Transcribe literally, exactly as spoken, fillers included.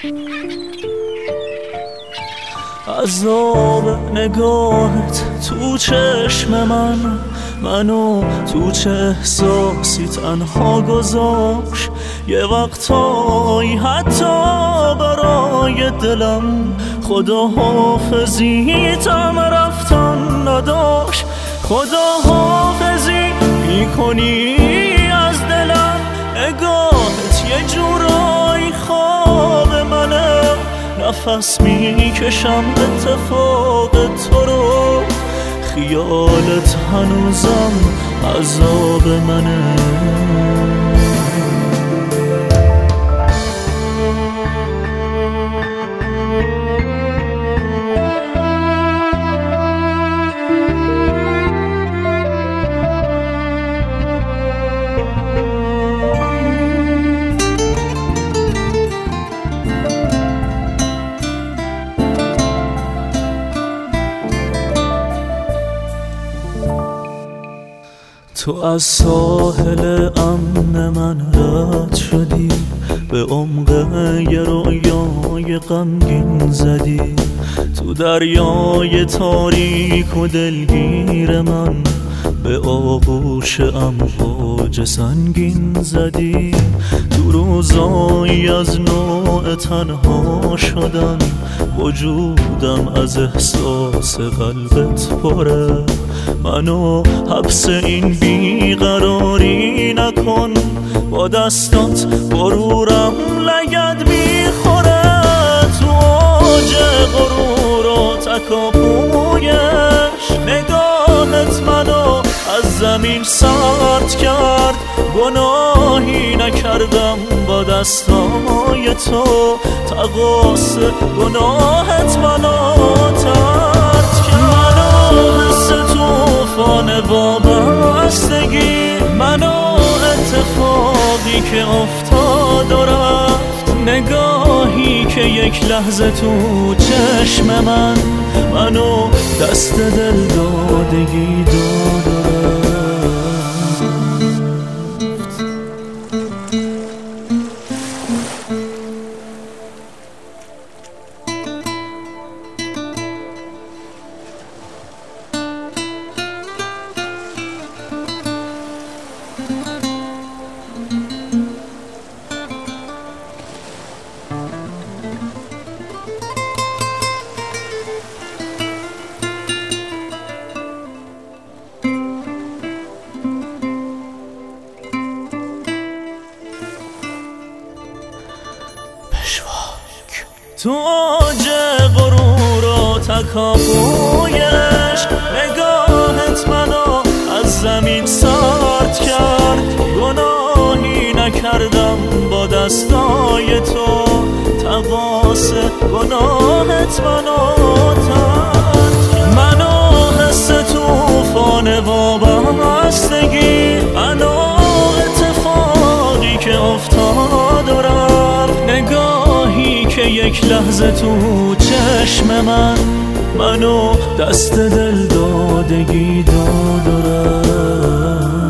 عذاب نگاهت تو چشم من، منو تو چه احساسی تنها گذاشت. یه وقتایی حتی برای دلم خدا حافظیتم رفتن نداشت. خدا حافظی میکنی از دلم، نگاهت یه جورایی خواب منه. نفس میکشم اتفاق تو رو، خیالت هنوزم عذاب منه. تو از ساحل امن من رد شدی، به عمق یه رویای غمگین زدی. تو دریای تاریک و دلگیر من به آغوش امواج سنگین زدی. تو روزایی از نوع تنها شدن، وجودم از احساس قلبت پره. منو حبس این بیقراری نکن، با دستات غرورم لگد میخوره. تو اوج غرور و تکاپویش نگاهت منو از زمین سرد کرد. گناهی نکردم با دستای تو، تقاص گناهت منو ترد کرد. منو حس توفان وابستگی، منو اتفاقی که افتاد و رفت. نگاهی که یک لحظه تو چشم من، منو دست دل دادگی داد و رفت. تو اوج غرور و تکاپویش نگاهت منو از زمین سرد کرد. گناهی نکردم با دستای تو، تقاص گناهت منو ترد. منو حس توفان وابستگی، منو اتفاقی که افتاد و رفت. نگاهی که یک لحظه تو چشم من، منو دست دل دادگی داد و رفت.